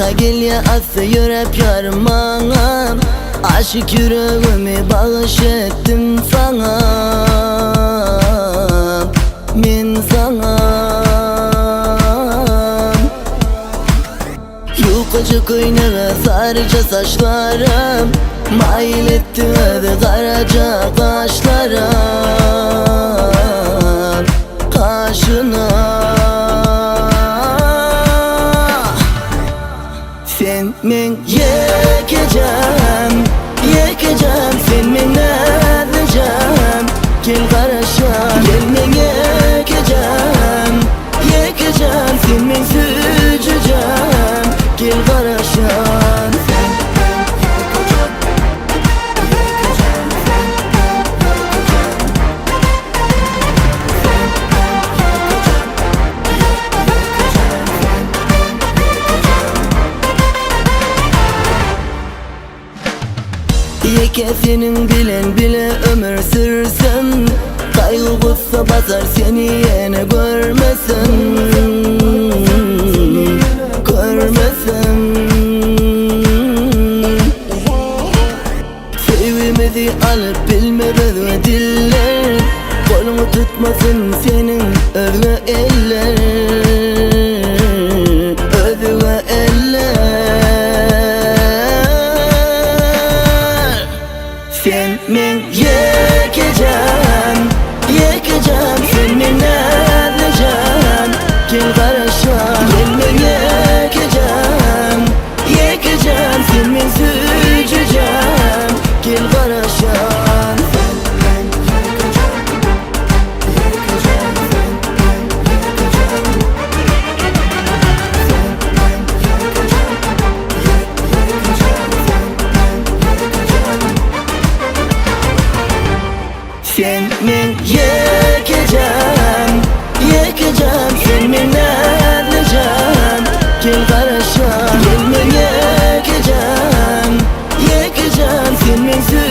gel ya atsa yürep yarmağım. Aşık yüreğimi bağış ettim sana. Men sana Yuqacı kuynağı sarıca saçlarım, mail etti öde karaca kaşlarım kaşına. Sen men yekeceğim, yekeceğim, sen men edeceğim. Gel karışa, gel men yekeceğim, yekeceğim, sen men süzeceğim. Gel karışa. Yeke senin bilen bile ömür sürsün, kaygı gussa basar seni yine görmesin. Görmesin. Sevimizi alıp bilmez ve diller, kolunu tutmasın senin özgü eller. Özgü eller. Sen men yekeceğim, yekeceğim, sen men edeceğim. Gel karışa, gel men yekeceğim, yekeceğim, sen men süzeceğim. Gel karışa. Sen men yekeceğim, yekeceğim, sen men edeceğim. Gel karışa, gel men yekeceğim, yekeceğim, sen men